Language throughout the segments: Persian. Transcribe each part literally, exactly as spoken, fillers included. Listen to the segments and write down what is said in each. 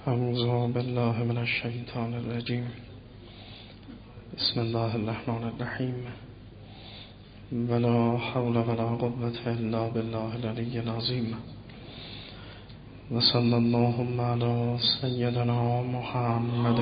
اعوذ بالله من الشیطان الرجیم. بسم الله الرحمن الرحیم. ولا حول ولا قوة الا بالله العلی العظیم. و صلی اللهم علی سیدنا محمد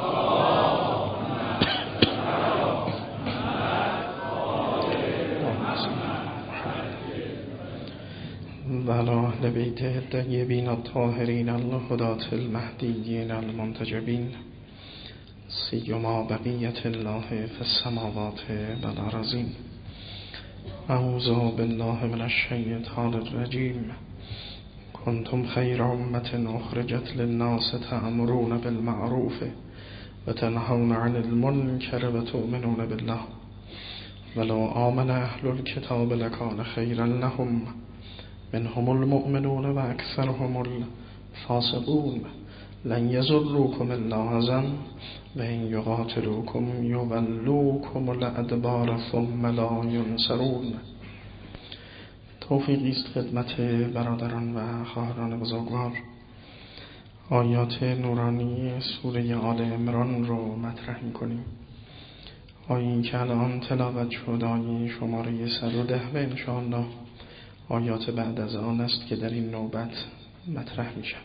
و علی اهل بیته الطیبین الطاهرین الهداة المهدیین المنتجبین، سیما بقیة الله فی السماوات و الارضین. اعوذ بالله من الشیطان الرجیم. کنتم خیر امة اخرجت للناس تأمرون بالمعروف و تنهون عن المنکر و تؤمنون بالله ولو آمن اهل الكتاب لکان خیرا لهم منهم المؤمنون و اکثرهم الفاسقون لن یضروکم الا اذى و ان یقاتلوکم یولوکم الادبار ثم لا ینصرون. توفیقی است خدمت برادران و خواهران بزرگوار. آیات نورانی سوره آل عمران رو مطرح می‌کنیم. آیه که الان تلاوت شد آیه شماره صد و ده و انشاءالله آیات بعد از آن است که در این نوبت مطرح می شود.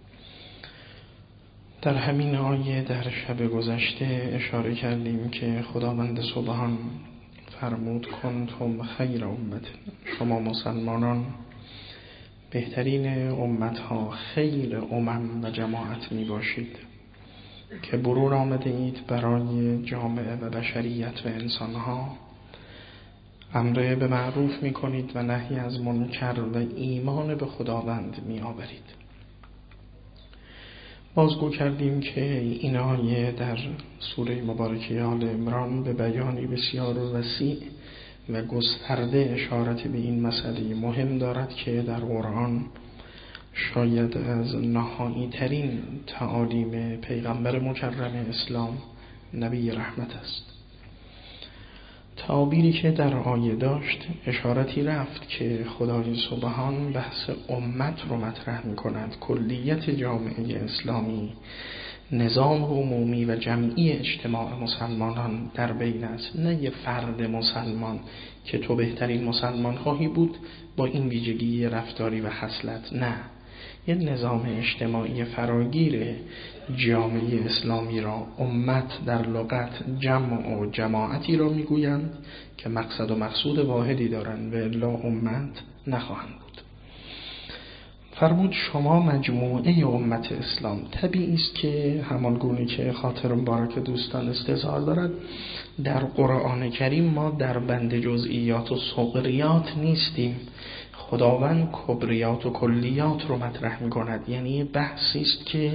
در همین آیه در شب گذشته اشاره کردیم که خداوند سبحان فرمود کنتم خیر امت، شما مسلمانان بهترین امتها، خیر امم و جماعت می باشید که برون آمده اید برای جامعه و بشریت و انسانها. امر به معروف می کنید و نهی از منکر و ایمان به خداوند می آورید. بازگو کردیم که این آیه در سوره مبارکه آل عمران به بیانی بسیار وسیع و گسترده اشارت به این مسئله مهم دارد که در قرآن شاید از نهایی ترین تعالیم پیغمبر مکرم اسلام نبی رحمت است. تعابیری که در آیه داشت اشارتی رفت که خدای سبحان بحث امت رو مطرح می کند. کلیت جامعه اسلامی، نظام عمومی و جمعی اجتماع مسلمانان در بین است، نه یه فرد مسلمان که تو بهترین مسلمان خواهی بود با این ویژگی رفتاری و خصلت، نه، یه نظام اجتماعی فراگیر جامعه اسلامی را امت در لغت جمع و جماعتی را میگویند که مقصد و مقصود واحدی دارند و الا امت نخواهند بود. فرمود شما مجموعه امت اسلام. طبیعی است که همان گونه که خاطر مبارک دوستان استظهار دارد، در قرآن کریم ما در بند جزئیات و صغریات نیستیم. خداوند کبریات و کلیات رو مطرح می کند، یعنی بحثی است که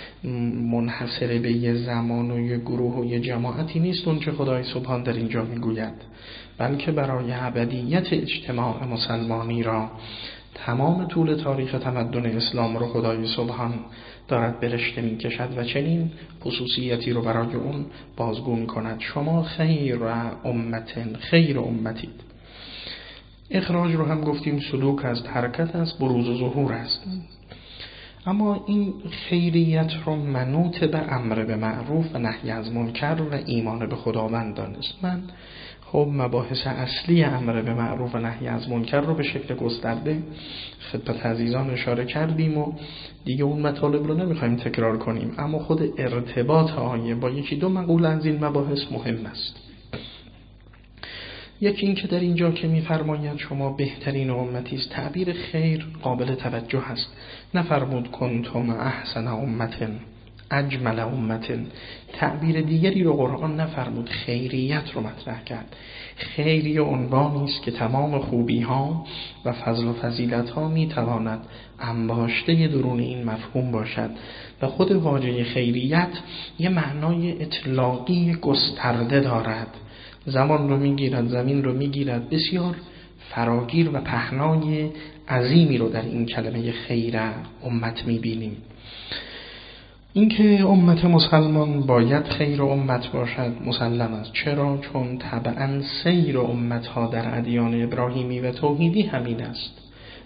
منحصر به یه زمان و یه گروه و یه جماعتی نیست اون که خدای سبحان در اینجا می گوید، بلکه برای ابدیت اجتماع مسلمانی را تمام طول تاریخ تمدن اسلام رو خدای سبحان دارد برشته می کشد و چنین خصوصیتی رو برای اون بازگو می کند. شما خیر امتن، خیر امتید. اخراج رو هم گفتیم سلوک است، حرکت است، بروز و ظهور است. اما این خیریت رو منوط به امر به معروف و نهی از منکر و ایمان به خداوند دانست. من خب مباحث اصلی امر به معروف و نهی از منکر رو به شکل گسترده خدمت عزیزان اشاره کردیم و دیگه اون مطالب رو نمیخوایم تکرار کنیم، اما خود ارتباط آیه با یکی دو مقوله از این مباحث مهم است. یکی این که در اینجا که می‌فرماید شما بهترین امتی است، تعبیر خیر قابل توجه است. نفرمود کنتم احسن امتن، اجمل امتن. تعبیر دیگری رو قرآن نفرمود، خیریت رو مطرح کرد. خیری عنوانی است که تمام خوبی‌ها و فضل و فضیلت‌ها می‌تواند انباشته درون این مفهوم باشد و خود واژه خیریت یه معنای اطلاقی گسترده دارد. زمان رو میگیرد، زمین رو میگیرد، بسیار فراگیر و پهنای عظیمی رو در این کلمه خیر امت میبینیم. اینکه امت مسلمان باید خیر امت باشد مسلم است. چرا؟ چون طبعا سیر امتها در ادیان ابراهیمی و توحیدی همین است.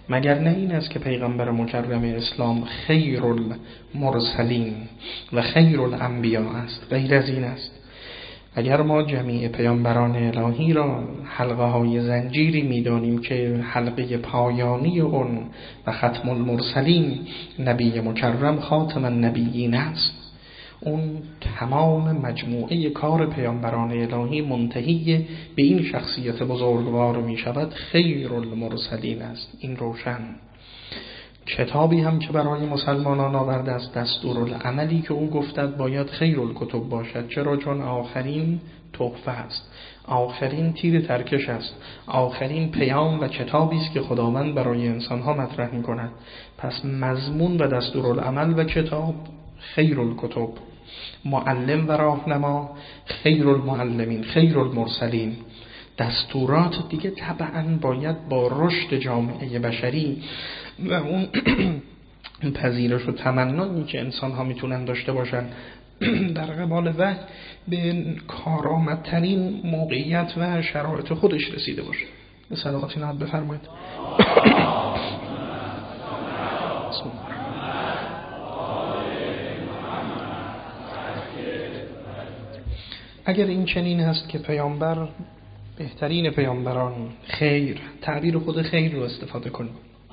مگر نه این است که پیغمبر مکرم اسلام خیر المرسلین و خیر الانبیا است؟ غیر از این است. اگر ما جمیع پیامبران الهی را حلقه های زنجیری می‌دانیم که حلقه پایانی اون و ختم المرسلین نبی مکرم خاتم النبیین است، اون تمام مجموعه کار پیامبران الهی منتهی به این شخصیت بزرگوار می شود، خیر المرسلین است. این روشن. کتابی هم که برای مسلمانان آورده است، دستورالعملی که او گفتد باید خیر الکتب باشد. چرا؟ چون آخرین تحفه است، آخرین تیر ترکش است، آخرین پیام و کتابی است که خداوند برای انسانها مطرح می کند. پس مضمون و دستورالعمل و کتاب خیر الکتب، معلم و راهنما خیر المعلمین، خیر المرسلین. دستورات دیگه طبعا باید با رشد جامعه بشری و اون پذیرش و تمنایی که انسان ها میتونن داشته باشن در قبال وحی به کارآمدترین موقعیت و شرایط خودش رسیده باشه. به صلواتی نهاد بفرمایید. اگر این چنین است که پیامبر بهترین پیامبران، خیر، تعبیر خود خیر رو استفاده کنیم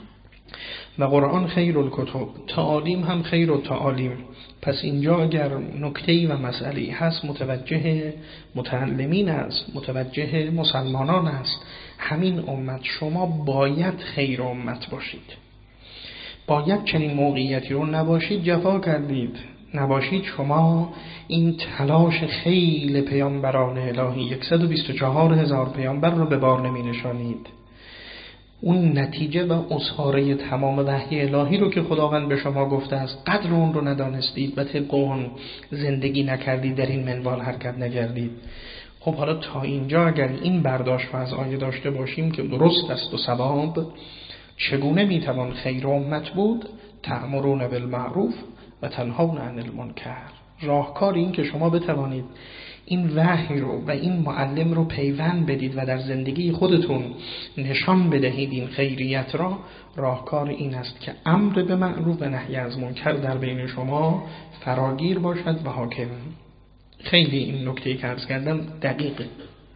و قرآن خیر الکتب، تعالیم هم خیر و تعالیم، پس اینجا اگر نکته‌ای و مسئله‌ای هست متوجه متعلمین است، متوجه مسلمانان است. همین امت شما باید خیر امت باشید، باید چنین موقعیتی رو نباشید جفا کردید، نباشید شما این تلاش خیل پیامبران الهی صد و بیست و چهار هزار پیامبر رو به بار نمی نشانید. اون نتیجه و اسهاره تمام وحی الهی رو که خداوند به شما گفته است قدر اون رو ندانستید و طبق اون زندگی نکردید، در این منوال حرکت نکردید. خب حالا تا اینجا اگر این برداشت رو از آیه داشته باشیم که درست است و ثواب، چگونه میتوان خیر امت بود؟ تأمرون بالمعروف و تنهون عن المنکر. راهکار این که شما بتوانید این وحی رو و این معلم رو پیوند بدید و در زندگی خودتون نشان بدهید این خیریت را، راهکار این است که امر به معروف و نهی از منکر در بین شما فراگیر باشد و حاکم. خیلی این نکته که عرض کردم دقیقه.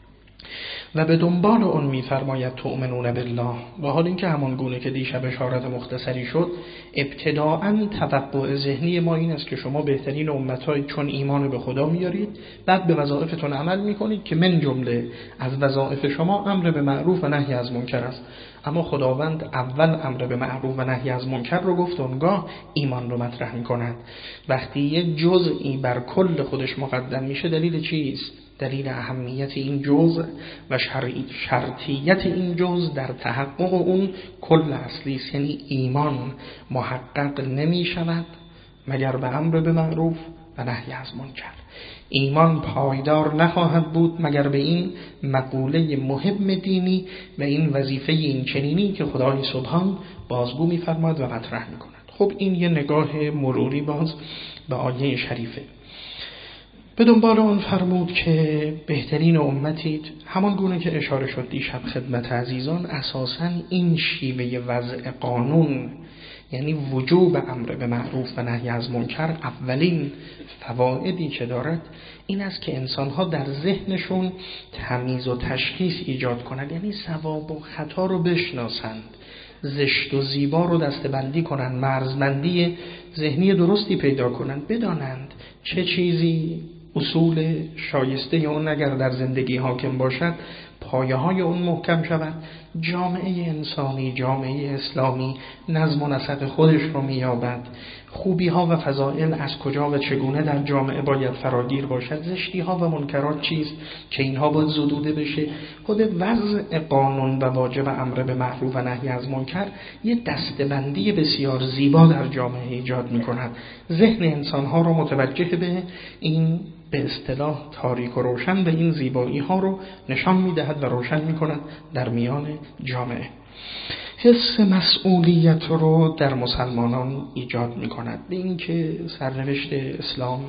و به دنبال اون می‌فرماید تؤمنون بالله، و حال اینکه همان گونه که دیشب اشارت مختصری شد، ابتداءً توقع ذهنی ما این است که شما بهترین امت‌های چون ایمان به خدا میارید، بعد به وظایفتون عمل میکنید که من جمله از وظایف شما امر به معروف و نهی از منکر است. اما خداوند اول امر به معروف و نهی از منکر رو گفت، اونگاه ایمان رو مطرح میکند. وقتی یک جزئی بر کل خودش مقدم میشه، دلیل چیست؟ دلیل اهمیت این جزء و شرطیت این جزء در تحقق اون کل اصلی است. یعنی ایمان محقق نمی شود مگر به امر به معروف و نهی از منکر. ایمان پایدار نخواهد بود مگر به این مقوله مهم دینی و این وظیفه این چنینی که خدای سبحان بازگو می‌فرماید و مطرح می‌کند. خب این یه نگاه مروری باز به آیه شریفه. به دنبال اون فرمود که بهترین امتید، همان گونه که اشاره شد دیشب خدمت عزیزان، اساساً این شیوه وضع قانون، یعنی وجوب امر به معروف و نهی از منکر، اولین فوایدی که دارد این است که انسانها در ذهنشون تمیز و تشخیص ایجاد کنند، یعنی صواب و خطا رو بشناسند، زشت و زیبا رو دسته‌بندی کنند، مرزبندی ذهنی درستی پیدا کنند، بدانند چه چیزی اصول شایسته اون اگر در زندگی حاکم باشد پایه های اون محکم شود، جامعه انسانی، جامعه اسلامی نظم و نسق خودش رو میابد، خوبی ها و فضائل از کجا و چگونه در جامعه باید فراگیر باشد، زشتی ها و منکرات چیست که اینها باید زدوده بشه. خود وضع قانون و واجب امر به معروف و نهی از منکر یه دسته‌بندی بسیار زیبا در جامعه ایجاد میکند، ذهن انسان ها رو متوجه به این به اصطلاح تاریک و روشن به این زیبایی ها رو نشان میدهد و روشن میکند در میان جامعه. حس مسئولیت رو در مسلمانان ایجاد میکند به این که سرنوشت اسلام،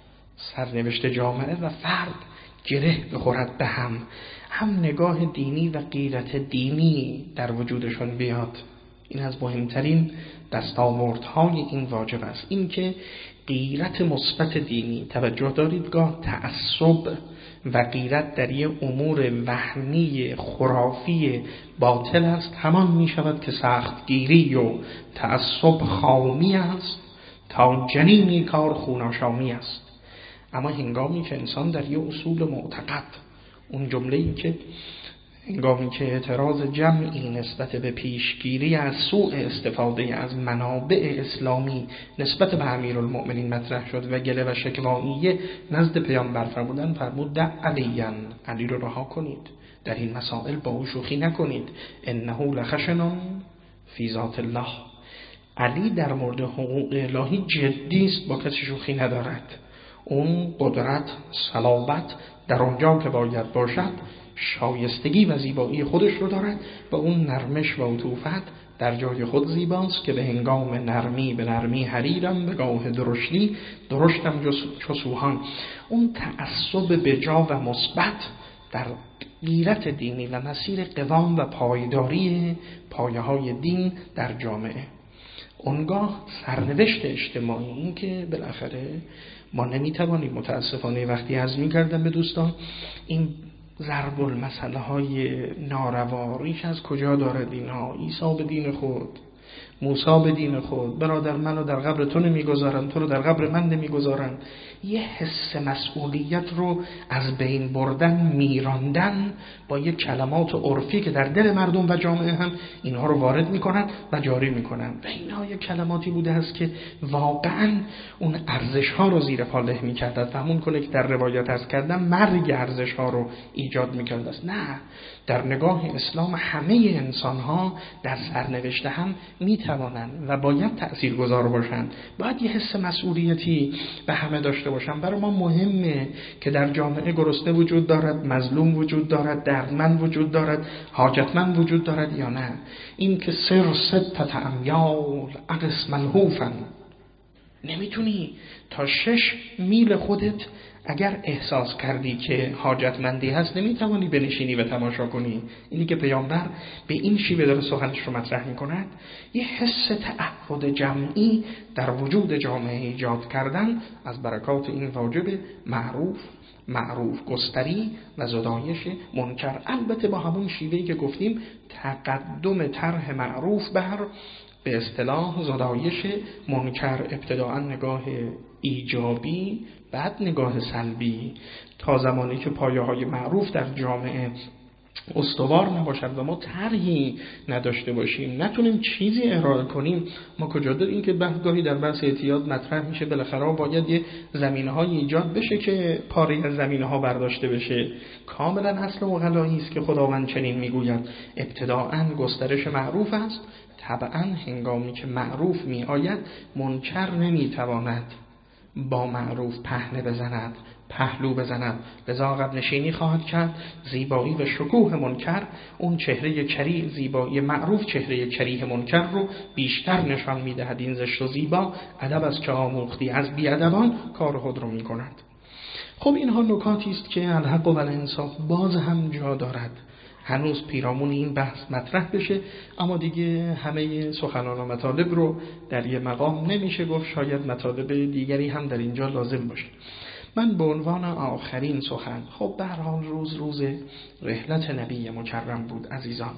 سرنوشت جامعه و فرد گره بخورد به هم، هم نگاه دینی و غیرت دینی در وجودشون بیاد. این از مهمترین دستاوردهای این واجب است. این که غیرت مثبت دینی، توجه دارید گاه تعصب و غیرت در یه امور وهمی خرافی باطل است، همان می شود که سختگیری و تعصب خامی است تا جنینی کار خوناشامی است. اما هنگامی که انسان در یه اصول معتقد، اون جمله‌ای که هنگامی که اعتراض جمعی نسبت به پیشگیری از سوء استفاده از منابع اسلامی نسبت به امیرالمؤمنین مطرح شد و گله و شکواییه نزد پیامبر فرمودن، فرمود دع علیاً، علی رو رها کنید، در این مسائل با او شوخی نکنید، انه لخشن فی ذات الله. علی در مورد حقوق الهی جدی است، با کسی شوخی ندارد. اون قدرت، صلابت در اونجا که باید باشد، شایستگی و زیبایی خودش رو دارد و اون نرمش و عطوفت در جای خود زیباست که به هنگام نرمی به نرمی حریرم، به گاه درشتی درشتم چو سوهان. اون تعصب بجا و مثبت در غیرت دینی و مسیر قوام و پایداری پایه های دین در جامعه. اونگاه سرنوشت اجتماعی، این که بالاخره ما نمیتوانیم، متاسفانه وقتی عرض کردم به دوستان این ضرب المثل های ناروا ریش از کجا دارد اینها؟ عیسی به دین خود، موسی به دین خود، برادر منو در قبر تو نمیگذارن، تو رو در قبر من نمیگذارن. یه حس مسئولیت رو از بین بردن، میراندن با یه کلمات عرفی که در دل مردم و جامعه هم اینها رو وارد میکنن و جاری میکنن و اینها یه کلماتی بوده است که واقعا اون ارزش ها رو زیر پا له میکردد و همون کنه که در روایت عرض کردم مرگ ارزش ها رو ایجاد میکرد است. نه، در نگاه اسلام همه انسان ها در سرنوشت هم میتوانند و باید تأثیرگذار باشند. باید یه حس مسئولیتی به همه داشته باشن. برای ما مهمه که در جامعه گرسنه وجود دارد، مظلوم وجود دارد، دردمند وجود دارد، حاجتمند وجود دارد یا نه. این که سر ستت امیال اقص ملهوفن، نمیتونی تا شش میل خودت اگر احساس کردی که حاجتمندی هست نمیتوانی بنشینی و تماشا کنی. اینی که پیامبر به این شیوه داره سخنش رو مطرح میکند، یه حس تعهد جمعی در وجود جامعه ایجاد کردن از برکات این واجب معروف معروف گستری و زدایش منکر. البته با همون شیوهی که گفتیم، تقدم طرح معروف بر به اصطلاح زدایش منکر، ابتداء نگاه ایجابی بعد نگاه سلبی، تا زمانی که پایه های معروف در جامعه استوار نباشد و ما طرحی نداشته باشیم، نتونیم چیزی ارائه کنیم. ما کجا داریم؟ این که بحثگاهی در بحث اعتیاد مطرح میشه، بالاخره باید یه زمینه‌های ایجاد بشه که پاره از زمینه‌ها برداشته بشه. کاملا اصل مغلایی است که خداوند چنین میگوید ابتداءً گسترش معروف است، طبعاً هنگامی که معروف می آید منکر نمی تواند با معروف پهنه بزند، پهلو بزند، لذا عقب نشینی خواهد کرد. زیبایی و شکوه منکر اون چهره کری، زیبایی معروف چهره کریه منکر رو بیشتر نشان میدهد. این زشت و زیبا ادب از که آموختی از بیادبان کار خود رو می کند. خب اینها نکاتی است که الحق و الانصاف باز هم جا دارد هنوز پیرامون این بحث مطرح بشه، اما دیگه همه سخنان و مطالب رو در یه مقام نمیشه گفت، شاید مطالب دیگری هم در اینجا لازم باشه. من به عنوان آخرین سخن، خب به هر حال روز روز رحلت نبی مکرم بود عزیزان،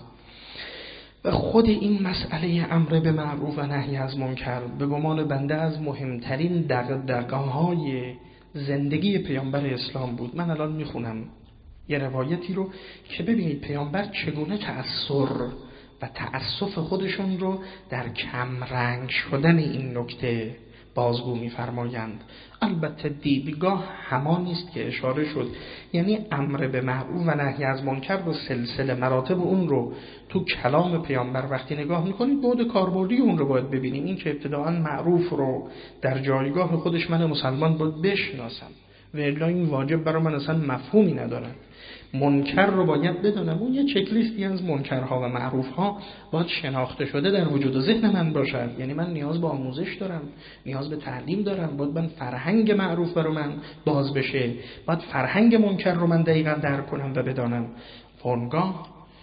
و خود این مسئله امر به معروف و نهی از منکر به گمان بنده از مهمترین دغدغه‌های زندگی پیامبر اسلام بود. من الان میخونم یه روایتی رو که ببینید پیامبر چگونه تأثر و تأسف خودشون رو در کم رنگ شدن این نکته بازگو می‌فرمایند. البته دیدگاه همان است که اشاره شد، یعنی امر به معروف و نهی از منکر و سلسله مراتب اون رو تو کلام پیامبر وقتی نگاه می‌کنید بعد کاربردی اون رو باید ببینیم. این که ابتداءً معروف رو در جایگاه خودش من مسلمان باید بشناسم و الا این واجب برای من اصلا مفهومی نداره. منکر رو باید بدونم، اون یه چک لیستی از منکرها و معروفها باید شناخته شده در وجود و ذهن من باشد. یعنی من نیاز به آموزش دارم، نیاز به تعلیم دارم، باید من فرهنگ معروف برای من باز بشه، باید فرهنگ منکر رو من دقیقاً درک کنم و بدانم. اونگاه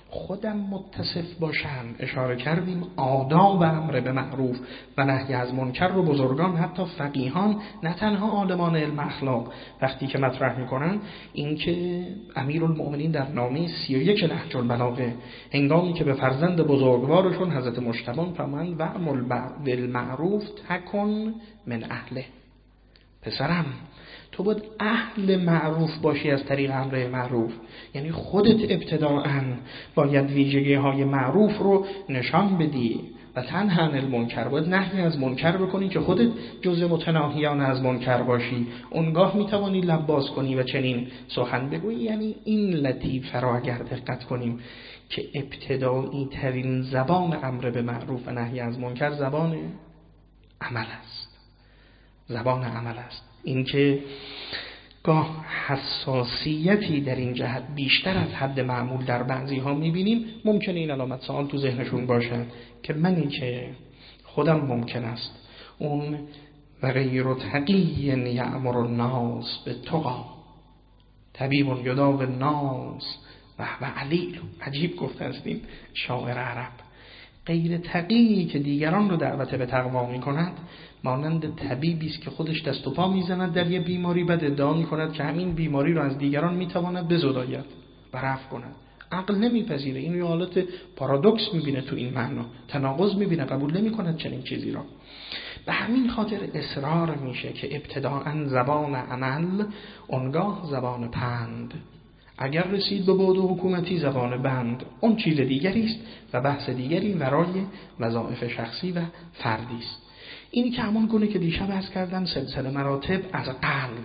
خودم متصف باشم. اشاره کردیم آداب امر به معروف و نهی از منکر رو بزرگان، حتی فقیهان، نه تنها عالمان علم اخلاق وقتی که مطرح میکنن، این که امیرالمؤمنین در نامه سی و یک نهج البلاغه هنگامی که به فرزند بزرگوارشون حضرت مجتبی فرمایند وأمر بالمعروف تکن من اهله، پسرم تو باید اهل معروف باشی از طریق امر معروف، یعنی خودت ابتداءً باید ویژگی های معروف رو نشان بدی و تنها عن المنکر، باید نهی از منکر بکنی که خودت جزء متناهیان از منکر باشی، اونگاه میتوانی لب باز کنی و چنین سخن بگویی. یعنی این لطیفه را اگر دقت کنیم که ابتدایی ترین زبان امر به معروف و نهی از منکر زبان عمل است، زبان عمل است. این که گاه حساسیتی در این جهت بیشتر از حد معمول در بعضی ها میبینیم، ممکنه این علامت سوال تو ذهنشون باشه که منی که خودم ممکن است اون و غیر تقی یأمر الناس بالتقی طبیب یداوی الناس و هو علیل. عجیب گفته است این شاعر عرب. غیر تقی که دیگران رو دعوت به تقوا میکند مانند طبیبی است که خودش دست و پا میزند در یه بیماری، بعد ادعا میکند که همین بیماری رو از دیگران میتواند بزداید و رفع کند. عقل نمیپذیره، این یه حالت پارادوکس میبینه تو این معنا، تناقض میبینه، قبول نمیکند چنین چیزی را. به همین خاطر اصرار میشه که ابتداءً زبان عمل، اونگاه زبان پند، اگر رسید به بعد حکومتی زبان بند، اون چیز دیگری است و بحث دیگری برای وظایف شخصی و فردی است. اینی که همون گونه که دیشب عرض کردم سلسله مراتب از قلب،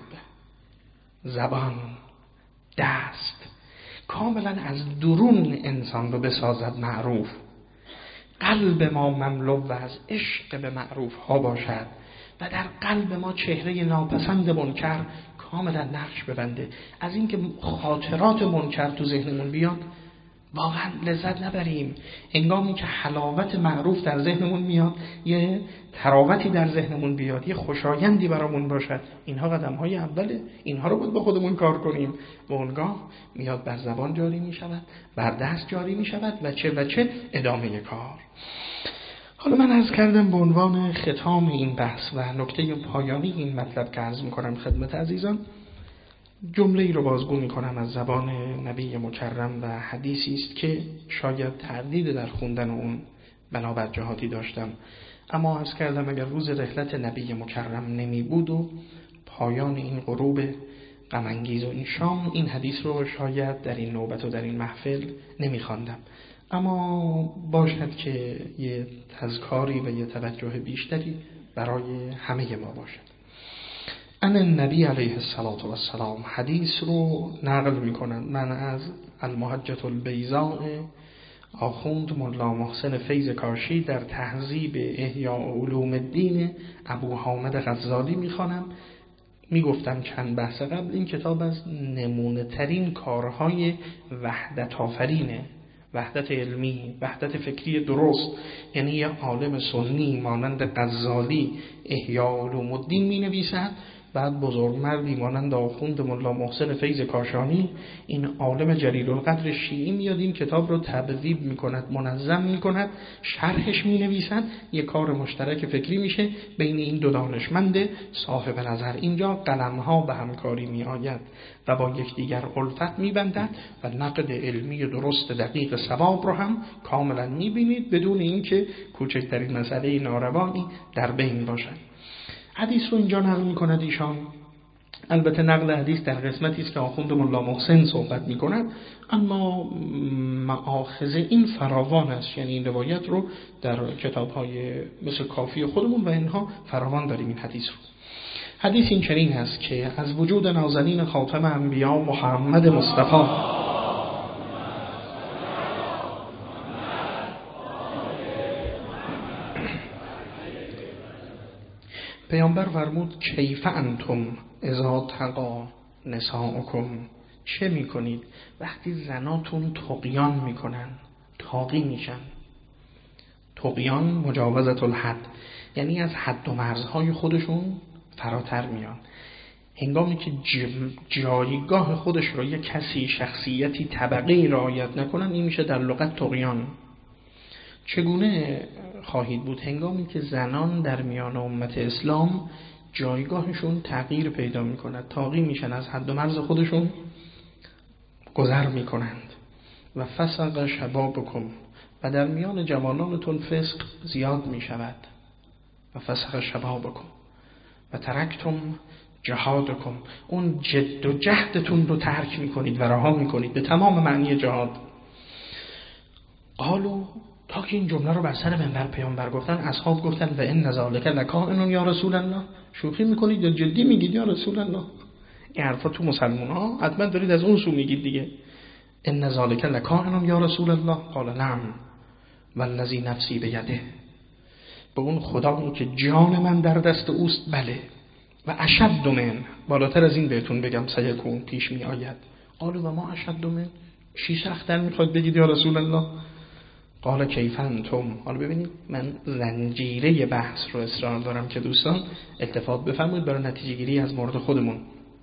زبان، دست، کاملا از درون انسان رو بسازد معروف. قلب ما مملو و از عشق به معروف ها باشد و در قلب ما چهره ناپسند منکر کاملا نقش ببنده. از اینکه خاطرات منکر تو ذهنمون بیاد واقعا لذت نبریم. هنگامی که حلاوت معروف در ذهنمون میاد، یه تراوتی در ذهنمون بیاد، یه خوشایندی برامون باشد، اینها قدم های اوله، اینها رو باید با خودمون کار کنیم و اونگاه میاد بر زبان جاری میشود، بر دست جاری میشود و چه و چه ادامه کار. حالا من عرض کردم به عنوان ختام این بحث و نکته پایانی این مطلب که عرض میکنم خدمت عزیزان، جمله ای رو بازگو میکنم از زبان نبی مکرم و حدیثی است که شاید تردید در خوندن اون بنابر جهاتی داشتم، اما عرض کردم اگر روز رحلت نبی مکرم نمی بود و پایان این غروب غم انگیز و این شام، این حدیث رو شاید در این نوبت و در این محفل نمی خواندم. اما باشد که یه تذکاری و یه توجه بیشتری برای همه ما باشد. ان النبی علیه السلام حدیث رو نقل میکنند. من از المحجة البیضاء آخوند ملا محسن فیض کاشی در تهذیب احیاء علوم الدین ابو حامد غزالی میخوانم. میگفتم چند بحث قبل این کتاب از نمونه ترین کارهای وحدت آفرینه، وحدت علمی، وحدت فکری درست. یعنی یه عالم سنی مانند غزالی احیاء علوم الدین می نویسد، بعد بزرگمردی مانند آخوند ملا محسن فیض کاشانی، این عالم جلیل القدر شیعی، میاد این کتاب رو تبویب میکند، منظم میکند، شرحش مینویسد، یک کار مشترک فکری میشه بین این دو دانشمند صاحب نظر. اینجا قلمها به همکاری میآید و با یکدیگر الفت میبندد و نقد علمی درست دقیق صواب رو هم کاملا میبینید بدون اینکه کوچکترین مسئله ناروایی در بین باشد. حدیث رو اینجا نقل می‌کند ایشان. البته نقل حدیث در قسمتی است که آخوند ملا محسن صحبت می‌کند، اما مآخذ این فراوان است. یعنی این روایت رو در کتاب‌های مثل کافی خودمون و اینها فراوان داریم این حدیث رو. حدیث این چنین است که از وجود نازنین خاتم انبیا محمد مصطفی پیامبر فرمود کیف انتم اذا تقا نساؤکم، چه میکنید وقتی زناتون طغیان میکنن، طاغی میشن. طغیان مجاوزت الحد، یعنی از حد و مرزهای خودشون فراتر میان. هنگامی که جایگاه خودش رو یک کسی، شخصیتی، طبقه‌ای رعایت نکنن، این میشه در لغت طغیان. چگونه خواهید بود هنگامی که زنان در میان امت اسلام جایگاهشون تغییر پیدا میکند، طاغی میشن، از حد و مرز خودشون گذر میکنند. و فسق شبابکم، و در میان جوانانتون فسق زیاد میشود. و فسق شبابکم و ترکتم جهادکم، اون جد و جهدتون رو ترک میکنید و رها میکنید به تمام معنی جهاد. قالو، تا که این جمله رو بر سر منبر پیامبر گفتن، اصحاب گفتن و ان ذالک لکائن یا رسول الله، شوخی میکنید یا جدی میگید یا رسول الله؟ این حرفا تو مسلمان ها حتما دارید از اون سو میگید دیگه. ان ذالک لکائن یا رسول الله، قال نعم والذی نفسی بیده، به اون خدایی که جان من در دست اوست بله. و اشد من، بالاتر از این بهتون بگم، سیکون پیش می آید. قالو و ما اشد من، چی سخت‌تر میخواد بگید یا رسول الله؟ قال کیف انتم. حالا ببینید من زنجیره بحث رو اصرار دارم که دوستان التفات بفرمایید برای نتیجه گیری از مورد خودمون.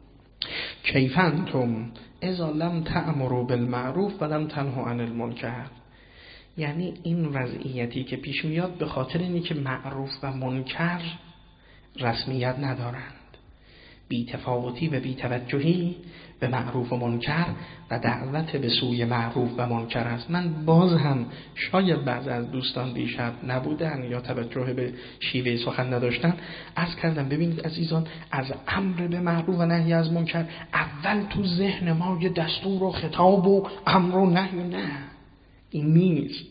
کیف انتم اذا لم تأمروا بالمعروف و لم تنهوا عن المنکر، یعنی این وضعیتی که پیش میاد به خاطر اینی که معروف و منکر رسمیت ندارند، بی تفاوتی و بی توجهی به معروف و منکر و دعوت به سوی معروف و منکر است. من باز هم شاید بعض از دوستان دیشب نبودن یا توجه به شیوه سخن نداشتن، عرض کردم ببینید عزیزان، از امر به معروف و نهی از منکر اول تو ذهن ما یه دستور و خطاب و امر و نهی، نه این نیست.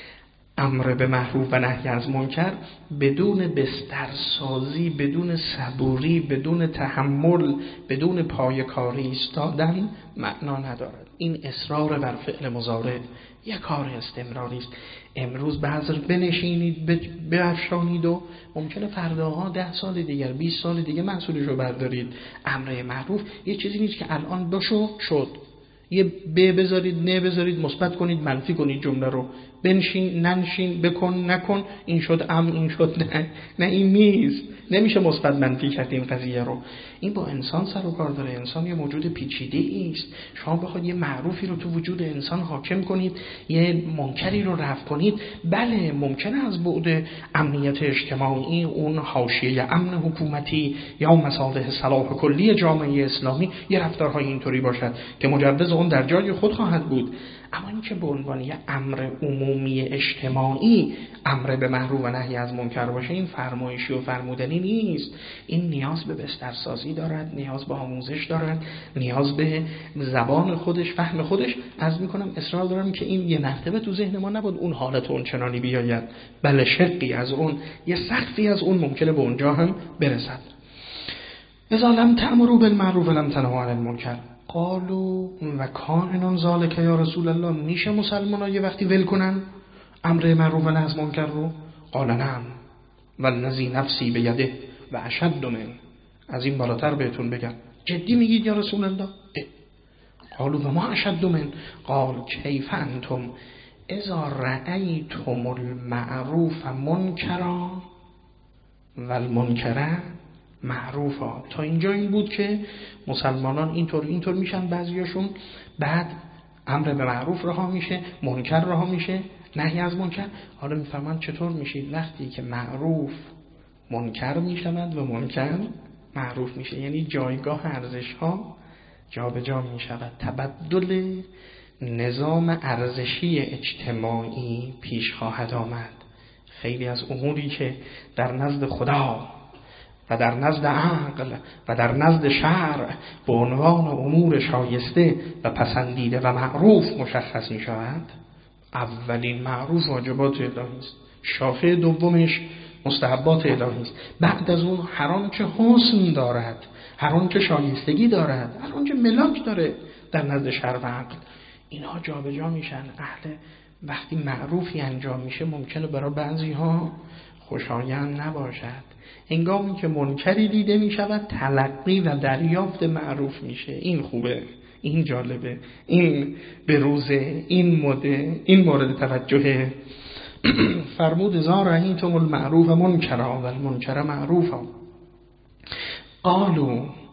امر به معروف و نهی از منکر بدون بسترسازی، بدون صبوری، بدون تحمل، بدون پایه‌کاری ایستادن معنا ندارد. این اصرار بر فعل مضارع یک کار استمراری است. امروز بذر بنشینید بفشانید و ممکنه فرداها ده سال دیگر بیست سال دیگه مسئولش رو بردارید. امر معروف یه چیزی نیست که الان بشو شد، یه ب بذارید نه بذارید، مثبت کنید منفی کنید جمله رو، بنشین ننشین، بکن نکن، این شد ام این شد نه، نه این نیست. نمیشه مثبت منفی کرد این قضیه رو. این با انسان سر و کار داره. انسان یه موجود پیچیده است. شما بخواید یه معروفی رو تو وجود انسان حاکم کنید، یه منکری رو رفع کنید، بله ممکنه از بعد امنیت اجتماعی، اون حاشیه امن حکومتی یا مصالح صلاح کلی جامعه اسلامی یه رفتارهای اینطوری باشد که مجوز اون در جای خود خواهد بود، اما این که به عنوان یه امر عمومی اجتماعی امر به معروف و نهی از منکر باشه، این فرمایشی و فرمودنی نیست. این نیاز به بسترسازی دارد، نیاز به آموزش دارد، نیاز به زبان خودش، فهم خودش. عرض میکنم اصرار دارم که این یه مرتبه تو ذهن ما نبود اون حالت اون چنانی بیاید، بله شقی از اون، یه سقفی از اون ممکنه به اونجا هم برسد. اذا لم تأمروا بالمعروف لم تنهوا عن المنکر قالوا و کائن ذالک یا رسول الله، میشه مسلمان‌ها یه وقتی ول کنن امر معروف و نهی از منکر رو؟ قال نعم والذی نفسی بیده و اشد من. از این بالاتر بهتون بگم، جدی میگید یا رسول الله؟ قالوا و ما اشد من. قال کیف انتم اذا رأیتم المعروف منکرا والمنکر معروفا. تا اینجا این بود که مسلمانان اینطور اینطور میشن، بعضیاشون بعد امر به معروف رها میشه، منکر رها میشه، نهی از منکر. حالا میفهمن چطور میشید وقتی که معروف منکر میشود و منکر معروف میشه، یعنی جایگاه ارزش ها جا به جا میشود، تبدل نظام ارزشی اجتماعی پیش خواهد آمد. خیلی از اموری که در نزد خدا و در نزد عقل و در نزد شرع به عنوان امور شایسته و پسندیده و معروف مشخص می شود، اولین معروف واجبات الهی است، شاخه دومش مستحبات الهی است، بعد از اون هر آنچه حسن دارد، هر آنچه شایستگی دارد، هر آنچه ملاک داره در نزد شرع و عقل، اینها جابجا میشن. اهل وقتی معروفی انجام میشه ممکنه برای بعضی ها خوشایند نباشد، هنگامی که منکری دیده می شود تلقی و دریافت معروف میشه. این خوبه، این جالبه، این بروزه، این مده، این مورد توجهه. فرمود اذا رأیتم المعروف منکرا و المنکر معروفا قالوا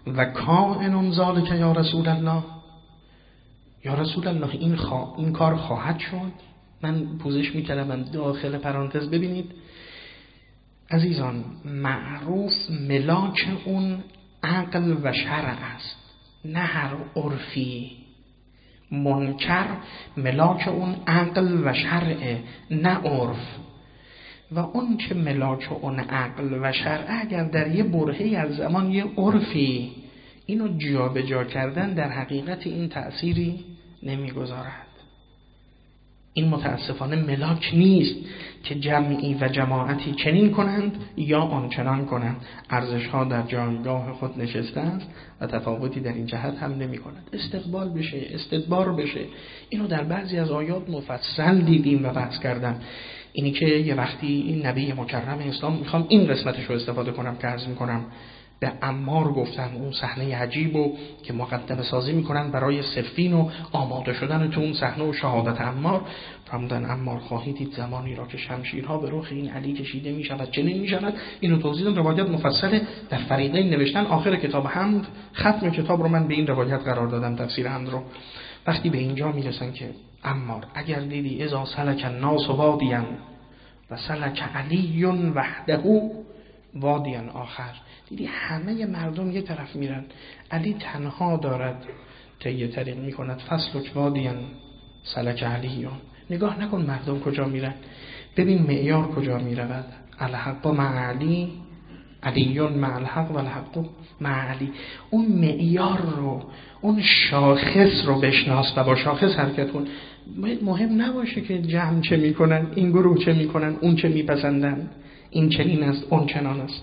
و کائن ذالک یا رسول الله، یا رسول الله این, خوا... این کار خواهد شد. من پوزش میکردم داخل پرانتز ببینید عزیزان، معروف ملاک اون عقل و شرع است، نه هر عرفی. منکر ملاک اون عقل و شرع، نه عرف. و اون که ملاک اون عقل و شرع، اگر در یه برهه‌ای از زمان یه عرفی اینو جا به جا کردن، در حقیقت این تأثیری نمیگذارد. این متاسفانه ملاک نیست که جمعی و جماعتی چنین کنند یا آنچنان کنند. ارزش‌ها در جایگاه خود نشسته است و تفاوتی در این جهت هم نمی کند. استقبال بشه، استدبار بشه، اینو در بعضی از آیات مفصل دیدیم و بحث کردم. اینی که یه وقتی این نبی مکرم اسلام، میخوام این قسمتش رو استفاده کنم که عرض میکنم، به عمار گفتن اون صحنه عجیب و که مقدمه سازی میکنن برای صفین و آماده شدن تو اون صحنه و شهادت عمار. فرمودن عمار خواهی دید زمانی را که شمشیرها به رخ این علی کشیده میشود چنین میشود. اینو توضیح دادم، روایت مفصل در فریقین نوشتن. آخر کتاب حمد، ختم کتاب رو من به این روایت قرار دادم، تفسیر حمد رو. وقتی به اینجا میرسن که عمار اگر دیدی اذا سلک الناس وادیا و سلک علی وحده وادیا آخر، دیدی همه مردم یه طرف میرن، علی تنها دارد طی طریق میکند. فسلک وادیا سلک علیون. نگاه نکن مردم کجا میرن، ببین معیار کجا میرود. الحق مع علی، علیون مع الحق و الحق مع علی. اون معیار رو، اون شاخص رو بشناس و با شاخص حرکت کن. مهم نباشه که جمع چه میکنن، این گروه چه میکنن، اون چه میپسندن، این چنین است، اون چنان است.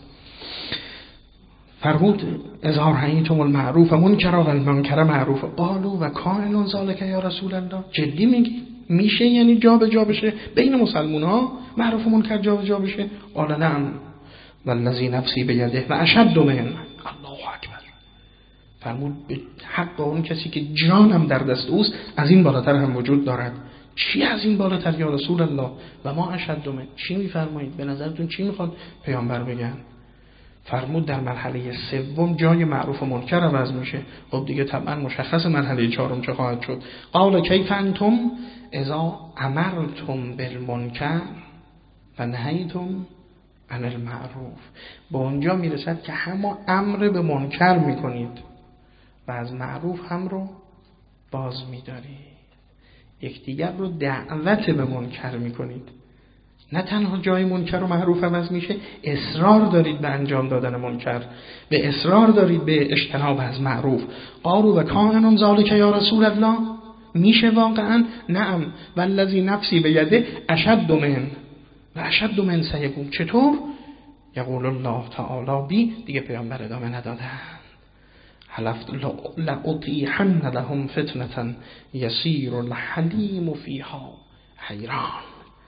فرمود اظهار حییتم المعروف منکر و المنکر معروف. قالوا و کائن ذالک یا رسول الله. جدی میگی میشه یعنی جا به جا بشه بین مسلمان ها معروف و منکر جا به جا بشه؟ قال نعم والذی نفسی بیده و اشد من. الله اکبر. فرمود به حق اون کسی که جانم در دست اوست، از این بالاتر هم وجود دارد. چی از این بالاتر یا رسول الله؟ و ما اشد من. چی میفرمایید؟ به نظرتون چی میخواد پیامبر بگن؟ فرمود در مرحله سوم جای معروف و منکر عوض میشه. خب دیگه طبعا مشخص مرحله چهارم چه خواهد شد. قال کیف انتم اذا امرتم بالمنکر و نهیتم عن المعروف. با اونجا میرسد که همه امر به منکر میکنید و از معروف هم رو باز میدارید، یکدیگر رو دعوت به منکر میکنید. نه تنها جای منکر و معروف عوض میشه، اصرار دارید به انجام دادن منکر، به اصرار دارید به اجتناب از معروف. قالوا و کائن ذالک یا رسول الله. میشه واقعا؟ نعم والذی نفسی بیده اشد من و اشد من سیکون. چطور؟ یقول الله تعالی بی. دیگه پیامبر ادامه ندادن. حلفت لأطیحن لهم فتنة یسیر الحلیم فیها حیران.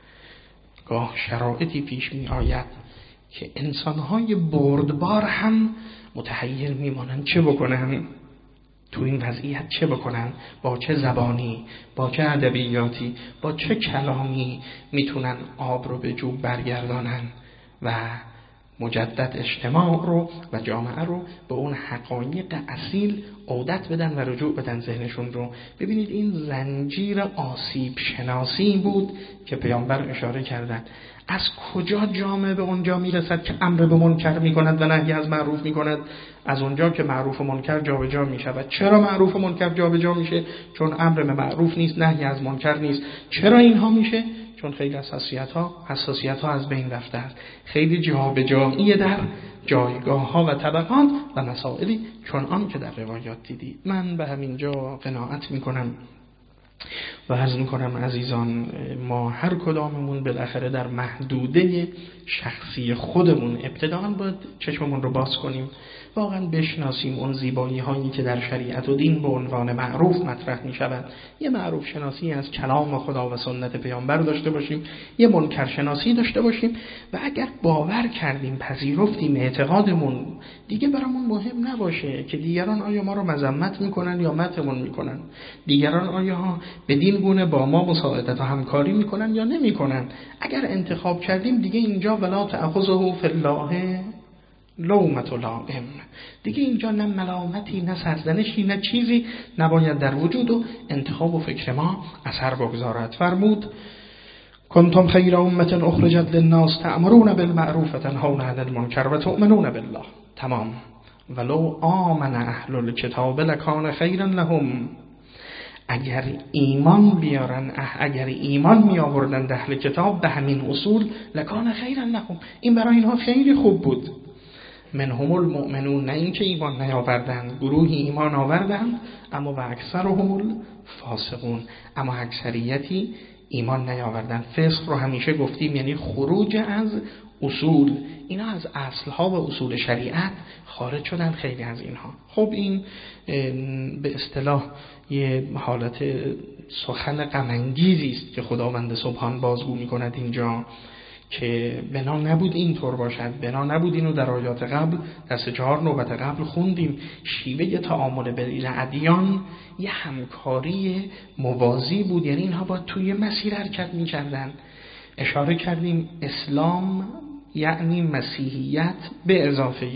گاه شرایطی پیش می آید که انسانهای بردبار هم متحیر می مانند چه بکنن تو این وضعیت، چه بکنن، با چه زبانی، با چه ادبیاتی، با چه کلامی میتونن آب رو به جوب برگردانن و مجدد اجتماع رو و جامعه رو به اون حقایق اصیل عودت بدن و رجوع بدن ذهنشون رو. ببینید این زنجیر آسیب شناسی بود که پیامبر اشاره کردن. از کجا جامعه به اونجا میرسد که امر به منکر میکند و نهی از معروف میکند؟ از اونجا که معروف و منکر جابجا میشود. چرا معروف و منکر جابجا میشه؟ چون امر به معروف نیست، نهی از منکر نیست. چرا اینها میشه؟ چون خیلی حساسیت ها حساسیت ها از بین رفته است. خیلی جابجایی در جایگاه ها و طبقات و مسائلی چون آن که در روایات دیدید. من به همین جا قناعت میکنم و عرض میکنم عزیزان، ما هر کداممون بالاخره در محدوده شخصی خودمون ابتداً باید چشممون رو باز کنیم، واقعا بشناسیم اون زیبایی هایی که در شریعت و دین به عنوان معروف مطرح می شود. یه معروف شناسی از کلام خدا و سنت پیامبر داشته باشیم، یه منکر شناسی داشته باشیم و اگر باور کردیم، پذیرفتیم، اعتقادمون دیگه برامون مهم نباشه که دیگران آیا ما رو مذمت میکنن یا مدحمون میکنن، دیگران آیا بدین گونه با ما مساعدت و همکاری میکنن یا نمیکنن. اگر انتخاب کردیم دیگه اینجا ولا تأخذه فی الله لومت لائم. دیگه اینجا نه ملامتی نه سرزنشی نه چیزی نباید در وجود و انتخاب و فکر ما اثر بگذارد. فرمود کنتم خیر امة اخرجت للناس تأمرون بالمعروف و تنهون عن المنکر و تؤمنون بالله. تمام. ولو آمن اهل الکتاب لکان خیرا لهم. اگر ایمان بیارن، اگر ایمان می آوردن اهل کتاب به همین اصول، لکان خیرا لهم، این برای اینها خیلی خوب بود. منهم المؤمنون، نه اینکه ایمان نیاوردند، گروهی ایمان آوردند اما و اکثرهم الفاسقون، اما اکثریتی ایمان نیاوردند. فسق رو همیشه گفتیم یعنی خروج از اصول، اینا از اصلها و اصول شریعت خارج شدن خیلی از اینها. خب این به اصطلاح یه حالت سخن غم انگیزی است که خداوند سبحان بازگو می‌کند اینجا، که بنا نبود اینطور باشد، بنا نبود. اینو در آیات قبل در سه چهار نوبت قبل خوندیم. شیوه تعامل بین ادیان یه همکاری موازی بود، یعنی اینها با توی مسیر حرکت می‌کردن. اشاره کردیم اسلام یعنی مسیحیت به اضافه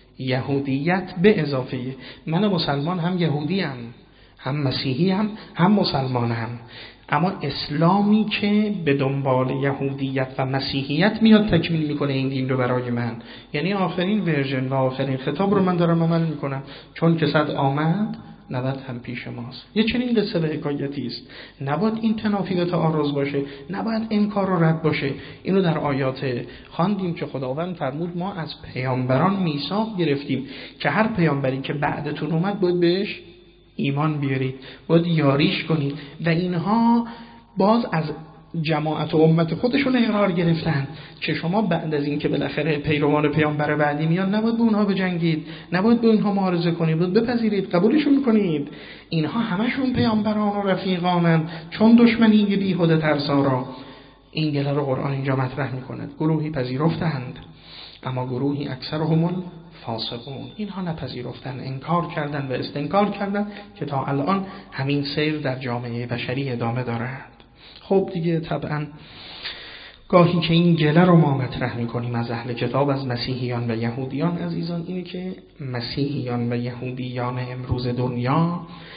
یهودیت به اضافه. من مسلمان هم یهودی هم، هم مسیحی هم، هم مسلمان هم. اما اسلامی که به دنبال یهودیت و مسیحیت میاد تکمیل میکنه این دین رو برای من، یعنی آخرین ورژن و آخرین خطاب رو من دارم عمل میکنم، چون که صد آمد نود هم پیش ماست. یه چنین قصه به حکایتی است. نباید این تنافی و تعارض باشه، نباید انکار و رد باشه. اینو در آیات خواندیم که خداوند فرمود ما از پیامبران میثاق گرفتیم که هر پیامبری که بعدتون اومد باید بهش ایمان بیارید، باید یاریش کنید. و اینها باز از جماعت و امت خودشون اقرار گرفتن که شما بعد از این که بالاخره پیروان پیامبر بعدی میان نباید به اونها بجنگید، نباید به اونها معارضه کنید، باید بپذیرید، قبولشون کنید. اینها همشون پیامبران و رفیقانن، چون دشمنی بیهوده ترسارا. این گله رو قرآن اینجا مطرح میکند. گروهی پذیرفتند اما گروهی اکثرهم فاسقون، اینها نپذیرفتن، انکار کردن و استنکار کردن که تا الان همین سیر در جامعه بشری ادامه دارد. خب دیگه طبعا گاهی که این گله رو ما مطرح میکنیم از اهل کتاب، از مسیحیان و یهودیان، عزیزان، اینه که مسیحیان و یهودیان امروز دنیا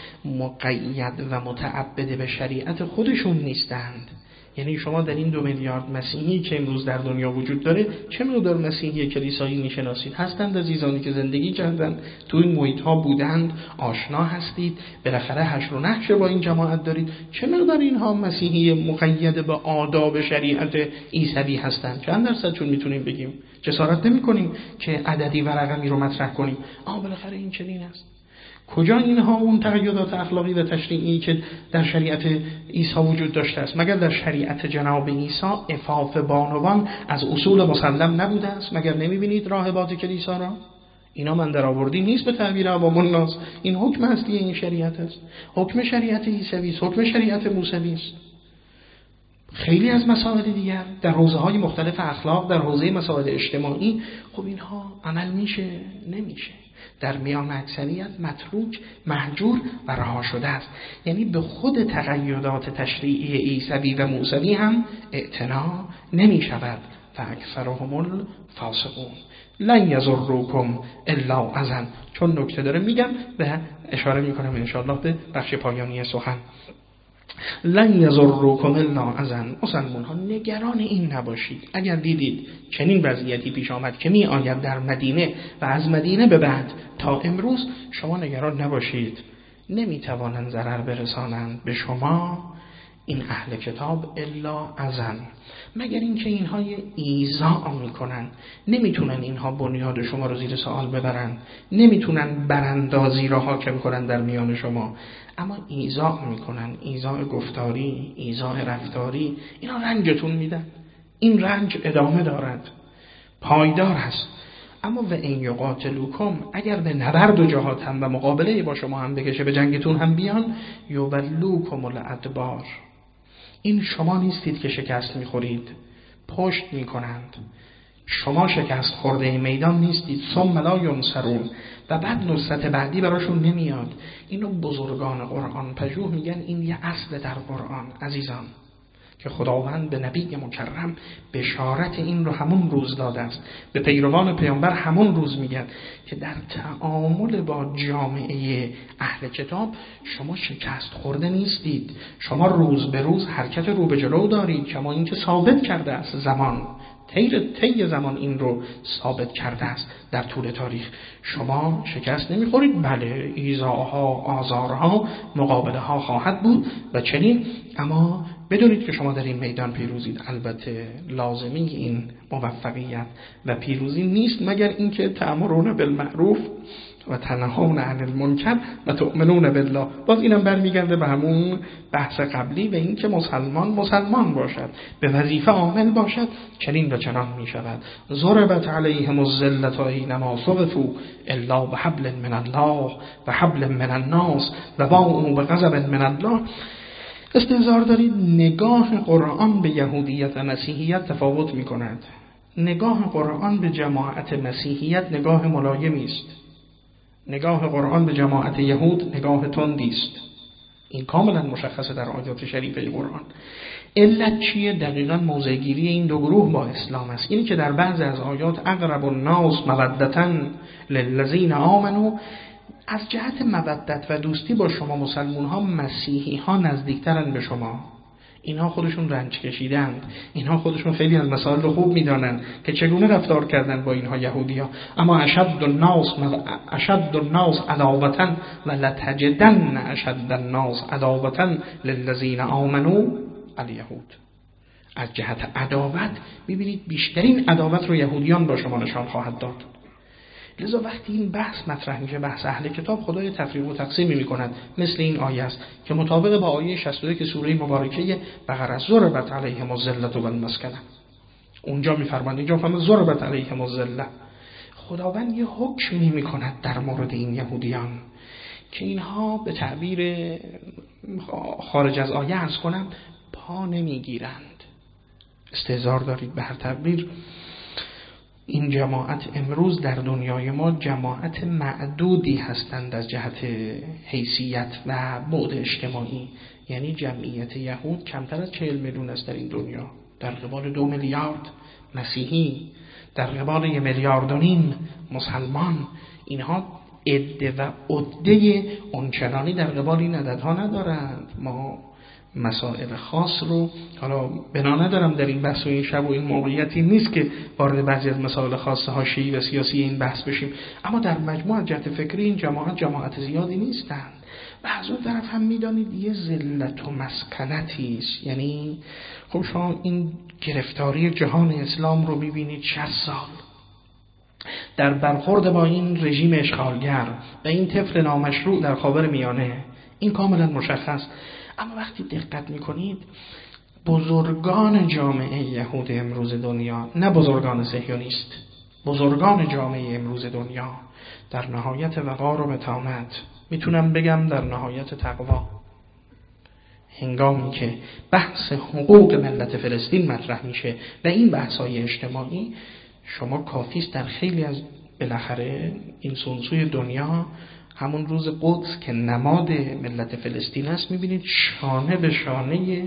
مقید و متعبد به شریعت خودشون نیستند. یعنی شما در این دو میلیارد مسیحی که امروز در دنیا وجود داره چه مقدار مسیحی کلیسایی میشناسید؟ هستند عزیزانی که زندگی کردند، تو این محیط ها بودند، آشنا هستید، بالاخره حشر و نحشر با این جماعت دارید. چه مقدار اینها مسیحی مقید به آداب شریعت عیسوی هستند؟ چند درصدشون میتونیم بگیم؟ جسارت نمی‌کنیم که عددی و رقمی رو مطرح کنیم. آ بالاخره این چنین است. کجا اینها اون تقییدات اخلاقی و تشریعی که در شریعت عیسی وجود داشته است؟ مگر در شریعت جناب عیسی عفاف بانوان از اصول مسلم نبوده است؟ مگر نمیبینید راهبات کلیسا را؟ اینا من در آوردی نیست به تعبیر عوام الناس، این حکم اصلی این شریعت است، حکم شریعت عیسوی است، حکم شریعت موسوی است. خیلی از مسائل دیگر در حوزه‌های مختلف اخلاق، در حوزه مسائل اجتماعی، خب اینها عمل میشه نمیشه، در میان اکثریت متروک، مهجور و رها شده است. یعنی به خود تقییدات تشریعی عیسوی و موسوی هم اعتنا نمی شود. فاکثرهم الفاسقون لن یضروکم الا اذى. چون نکته داره میگم و اشاره میکنم انشاءالله به بخش پایانی سخن. لن یضروکم الا اذى. مسلمان ها نگران این نباشید. اگر دیدید چنین وضعیتی پیش آمد که می آید در مدینه و از مدینه به بعد تا امروز، شما نگران نباشید، نمی توانند ضرر برسانند به شما این اهل کتاب الا اذى، مگر اینکه اینها ایذا میکنن. نمیتونن اینها بنیاد شما رو زیر سوال ببرن، نمیتونن براندازی را حاکم کنن در میان شما، اما ایذا میکنن، ایذا گفتاری، ایذا رفتاری. اینا رنجتون میدن، این رنج ادامه دارد، پایدار هست. اما و این یقاتلوکم، اگر به نبرد و جهاد هم و مقابله با شما هم بکشه، به جنگتون هم بیان، یولوکم الادبار، این شما نیستید که شکست میخورید، پشت میکنند. شما شکست خورده میدان نیستید. ثم لا ینصرون، و بعد نصرت بعدی براشون نمیاد. اینو بزرگان قرآن پژوه میگن این یه اصل در قرآن عزیزان. که خداوند به نبی مکرم بشارت این رو همون روز داده است. به پیروان پیامبر همون روز میگن که در تعامل با جامعه اهل کتاب شما شکست خورده نیستید، شما روز به روز حرکت رو به جلو دارید، کما اینکه ثابت کرده است زمان طی طی زمان این رو ثابت کرده است در طول تاریخ. شما شکست نمیخورید، بله ایذاها آزارها مقابله ها خواهد بود و چنین، اما بدونید که شما در این میدان پیروزید. البته لازمی این موفقیت و پیروزی نیست مگر اینکه تأمرون بالمعروف و تنهون عن المنکر و تؤمنون بالله. باز اینم برمیگرده به همون بحث قبلی و اینکه مسلمان مسلمان باشد، به وظیفه عامل باشد، چنین و چنان می شود. ضربت علیهم الذلة اینما ثقفوا الا بحبل من الله و حبل من الناس و باءوا بغضب من الله. استحضار دارید نگاه قرآن به یهودیت و مسیحیت تفاوت می کند. نگاه قرآن به جماعت مسیحیت نگاه ملایمی است، نگاه قرآن به جماعت یهود نگاه تندی است. این کاملا مشخصه در آیات شریفه قرآن. علت چیه؟ دقیقاً موضع‌گیری این دو گروه با اسلام است. اینی که در بعض از آیات اقرب الناس مودة للذین آمنوا، از جهت مودت و دوستی با شما مسلمون ها مسیحی ها نزدیکترن به شما. اینها خودشون رنج کشیدند، اینها خودشون خیلی از مسائل رو خوب میدانند که چگونه رفتار کردن با اینها یهودی ها. اما اشد الناس اشد الناس عداوة و لتجدن اشد الناس عداوة للذین آمنوا الیهود. از جهت عداوت میبینید بیشترین عداوت رو یهودیان با شما نشان خواهد داد. لذا وقتی این بحث مطرح میشه، بحث اهل کتاب، خدای تفریق و تقسیمی میکند مثل این آیه است که مطابق با آیه شصت و یک سوره مبارکه بقره، ضربت علیهم الذلة والمسکنه. اونجا میفرماند، اینجا فرمان ضربت علیهم الذلة. خداوند یه حکمی میکند در مورد این یهودیان که اینها به تعبیر خارج از آیه عرض کنم پا نمیگیرند. استحضار دارید به هر تعبیر این جماعت امروز در دنیای ما جماعت معدودی هستند از جهت حیثیت و بعد اجتماعی. یعنی جمعیت یهود کمتر از چهل میلیون است در این دنیا، در قبال دو میلیارد مسیحی، در قبال یک میلیارد و نیم مسلمان. اینها عده و عده اونچنانی در قبال این عددها ندارند. ما مسائل خاص رو حالا بنا ندارم در این بحث و این شب و این موقعیتی نیست که وارد بعضی از مسائل خاص حاشیه‌ای و سیاسی این بحث بشیم، اما در مجموع جهت فکری این جماعت جماعت زیادی نیستند. و از اون طرف هم میدانید یه ذلت و مسکنتی است. یعنی خب شما این گرفتاری جهان اسلام رو ببینید، شصت سال در برخورد با این رژیم اشغالگر و این طفل نامشروع در خاور میانه، این کاملا مشخص. اما وقتی دقت میکنید بزرگان جامعه یهود امروز دنیا، نه بزرگان صهیونیست، بزرگان جامعه امروز دنیا در نهایت وقار و متانت، میتونم بگم در نهایت تقوا، هنگامی که بحث حقوق ملت فلسطین مطرح میشه و این بحث‌های اجتماعی، شما کافیست در خیلی از بالاخره این سنسوی دنیا همون روز قدس که نماد ملت فلسطین است، میبینید شانه به شانه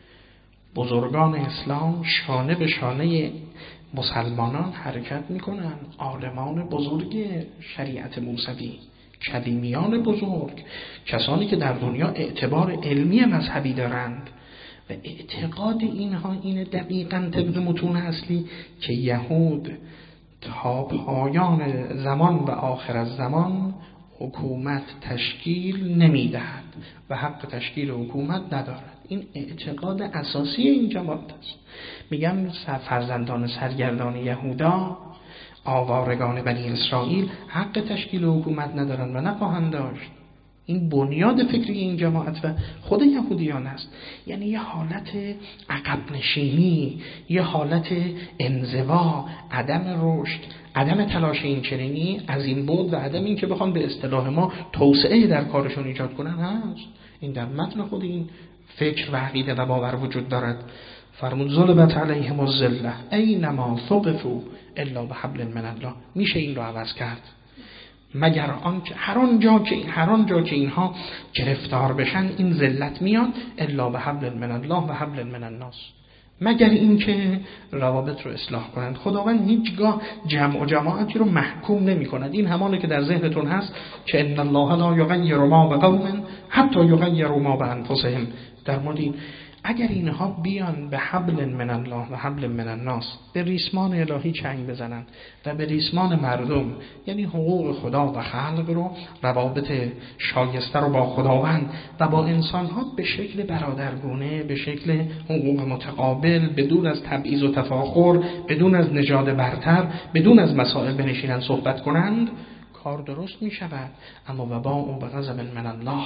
بزرگان اسلام، شانه به شانه مسلمانان حرکت میکنن. عالمان بزرگ شریعت موسوی، کلیمیان بزرگ، کسانی که در دنیا اعتبار علمی مذهبی دارند و اعتقاد اینها اینه دقیقاً طبق متون اصلی که یهود تا پایان زمان و آخر از زمان حکومت تشکیل نمیدهد و حق تشکیل حکومت ندارد. این اعتقاد اساسی این جماعت است. میگم فرزندان سرگردان یهودا، آوارگان بنی اسرائیل حق تشکیل حکومت ندارند و نخواهند داشت. این بنیاد فکری این جماعت و خود یهودیان است. یعنی یه حالت عقب نشینی، یه حالت انزوا، عدم رشد، عدم تلاش این چنینی از این بود و عدم این که بخوان به اصطلاح ما توسعه در کارشون ایجاد کنن هست. این در متن خود این فکر و عقیده و باور وجود دارد. فرمود ضربت علیهم الذلة اینما ثقفوا الا بحبل من الله. میشه این رو عوض کرد. مگر آنکه هر آنجا که هر آنجا که اینها گرفتار بشن این ذلت میاد، الا به حبل من الله و حبل من الناس، مگر اینکه روابط رو اصلاح کنند. خداوند هیچگاه جمع و جماعتی رو محکوم نمی کند. این همانه که در ذهنتون هست که ان الله لا یغیر ما بقوم حتی یغیروا ما بانفسهم. در مورد این اگر اینها بیان به حبل من الله و حبل من الناس، به ریسمان الهی چنگ بزنن و به ریسمان مردم، یعنی حقوق خدا و خلق رو، روابط شایسته رو با خداوند و با انسان‌ها به شکل برادرگونه، به شکل حقوق متقابل، بدون از تبعیض و تفاخر، بدون از نژاد برتر، بدون از مسائل بنشینن صحبت کنند، کار درست می شود. اما و با او به غضب من الله،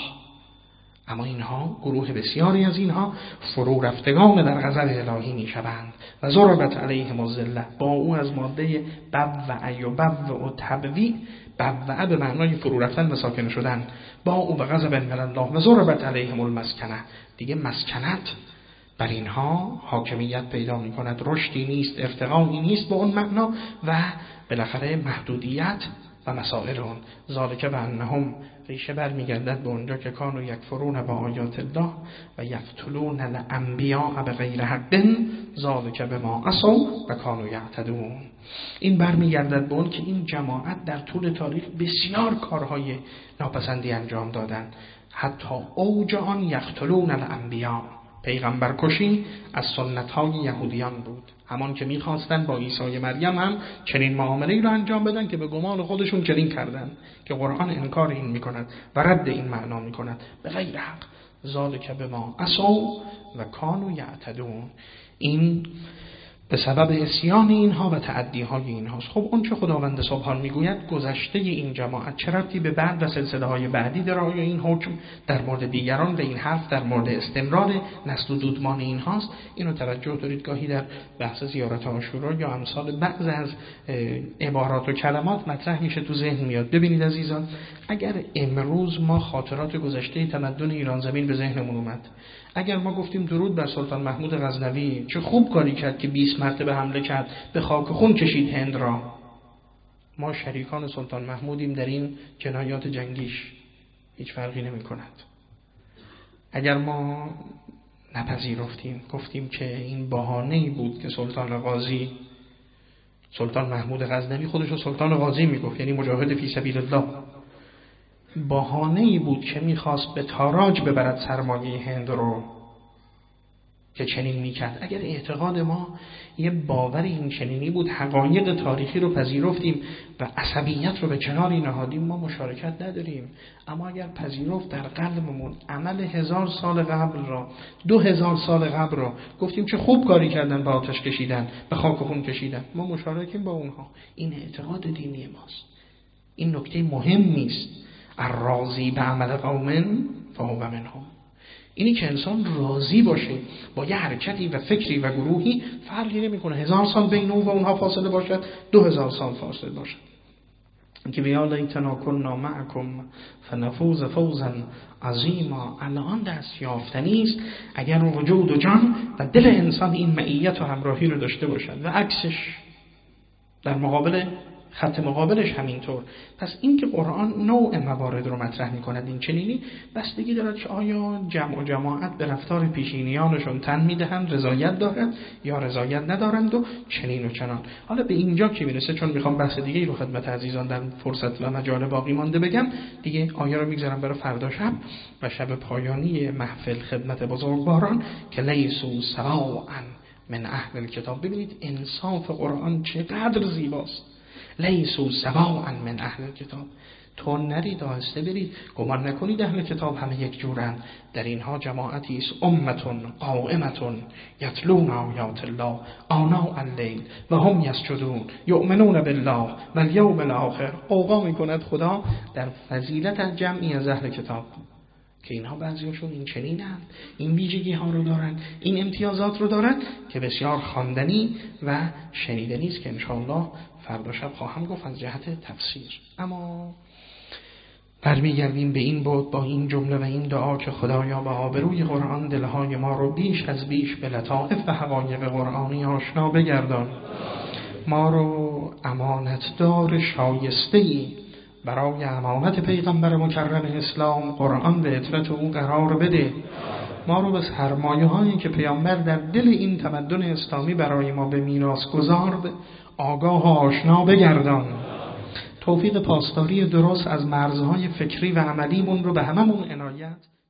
اما اینها، گروه بسیاری از اینها فرو رفتگان در غضب الهی می شوند و ضربت علیهم الذله، با او از ماده بوع و بوع و تبویع، بوع به معنای فرو رفتن و ساکن شدن، با او به غضب من الله و ضربت علیهم المسکنه، دیگه مسکنت بر اینها حاکمیت پیدا می کند، رشدی نیست، ارتقایی نیست به اون معنا و بالاخره محدودیت و مسائل اون. ذالک بانهم، ریشه برمیگردد به اونجا که کانوا یکفرون با آیات الله و یقتلون الانبیاء بغیر حق، ذالک بما عصوا و کانوا یعتدون. این برمیگردد به اون که این جماعت در طول تاریخ بسیار کارهای ناپسندی انجام دادن، حتی اوج آن یقتلون الانبیاء، پیغمبر کشی از سنت های یهودیان بود. همان که میخواستن با عیسی مریم هم چنین معامله‌ای رو انجام بدن که به گمان خودشون چنین کردن، که قرآن انکار این میکند و رد این معنا میکند به غیر حق. ذالک بما عصوا و کانوا یعتدون. این به سبب عصیان اینها و تعدیهای اینهاست. خب اون چه خداوند سبحان میگوید گذشته این جماعت چه ربطی به بعد و سلسله های بعدی داره؟ آیا این حکم در مورد دیگران و این حرف در مورد استمرار نسل و دودمان اینهاست؟ اینو توجه دارید گاهی در بحث زیارت عاشورا یا امثال بعض از عبارات و کلمات مطرح میشه، تو ذهن میاد. ببینید عزیزان، اگر امروز ما خاطرات گذشته تمدن ایران زمین به ذهنمون اومد، اگر ما گفتیم درود بر سلطان محمود غزنوی چه خوب کاری کرد که بیست مرتبه حمله کرد، به خاک خون کشید هند را، ما شریکان سلطان محمودیم در این جنایات جنگیش، هیچ فرقی نمی کند. اگر ما نپذیرفتیم، گفتیم که این بهانه‌ای بود که سلطان غازی، سلطان محمود غزنوی خودش رو سلطان غازی میگفت، یعنی مجاهد فی سبیل الله، بهانه‌ای بود که میخواست به تاراج ببرد سرمایه هند رو، که چنین میکرد. اگر اعتقاد ما یه باور این چنینی بود، حقایق تاریخی رو پذیرفتیم و عصبیت رو به کناری نهادیم، ما مشارکت نداریم. اما اگر پذیرفت در قلبمون عمل هزار سال قبل را، دو هزار سال قبل را، گفتیم چه خوب کاری کردن، به آتش کشیدن، به خاک خون کشیدن، ما مشارکیم با اونها. این اعتقاد دینی ماست. این نکته مهم نیست. الراضی به عمل قوم فهو منهم. اینی که انسان راضی باشه با یه حرکتی و فکری و گروهی، فرقی نمیکنه هزار سال بین اون و اونها فاصله باشد، دو هزار سال فاصله باشد. که بیا لیتنا کنا معکم فنفوز فوزا عظیما. الان دست یافتنی است اگر وجود و جان و دل انسان این معیت و همراهی رو داشته باشد، و عکسش در مقابل خط مقابلش همینطور. پس این که قرآن نوع موارد رو مطرح می‌کند این چنینی، بستگی دارد که آیا جمع و جماعت به رفتار پیشینیانشون تن میدهند، رضایت دارند یا رضایت ندارند و چنین و چنان. حالا به اینجا که میرسه، چون میخوام بحث دیگه رو خدمت عزیزان در فرصت و مجال باقی مانده بگم دیگه، آیه رو میگذارم برای فردا شب و شب پایانی محفل خدمت بزرگواران که لیسوا سواء من اهل الکتاب. ببینید انصاف قرآن چقدر زیباست. لیسوا سواء من اهل الکتاب. تو نرید آهسته برید، گمان نکنید اهل کتاب همه یک جورن. در اینها جماعتی است امتون قائمتون یتلون آیات الله آناء اللیل و هم یسجدون یؤمنون بالله و الیوم الاخر. قوقا میکند خدا در فضیلت از جمعی از اهل کتاب که اینها بعضیاشون این چنینند، این ویژگی ها رو دارن، این امتیازات رو دارن که بسیار خواندنی و شنیدنی است که انشاءالله فردا شب خواهم گفت از جهت تفسیر. اما برمیگردیم به این بود با این جمله و این دعا که خدایا به آبروی قرآن دلهای ما رو بیش از بیش به لطائف و حقایق قرآنی آشنا بگردان، ما رو امانتدار شایسته‌ای برای امانت پیغمبر مکرم اسلام قرآن به عطرت او قرار بده. ما رو به سرمایه هایی که پیامبر در دل این تمدن اسلامی برای ما به میراث گذارد آگاه و آشنا بگردان. توفیق پاسداری درست از مرزهای فکری و عملیمون رو به هممون عنایت